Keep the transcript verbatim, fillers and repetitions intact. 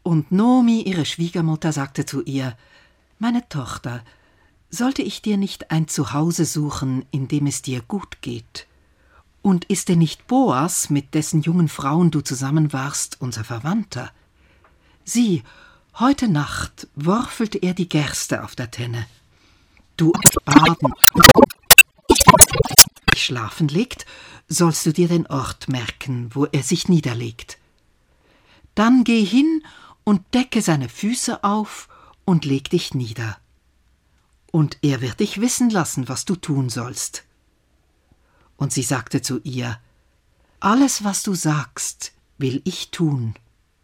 Und Noemi, ihre Schwiegermutter, sagte zu ihr: »Meine Tochter, sollte ich dir nicht ein Zuhause suchen, in dem es dir gut geht? Und ist denn nicht Boas, mit dessen jungen Frauen du zusammen warst, unser Verwandter? Sieh, heute Nacht worfelt er die Gerste auf der Tenne. Du baden schlafen legt, sollst du dir den Ort merken, wo er sich niederlegt. Dann geh hin und decke seine Füße auf und leg dich nieder. Und er wird dich wissen lassen, was du tun sollst.« Und sie sagte zu ihr: »Alles, was du sagst, will ich tun.«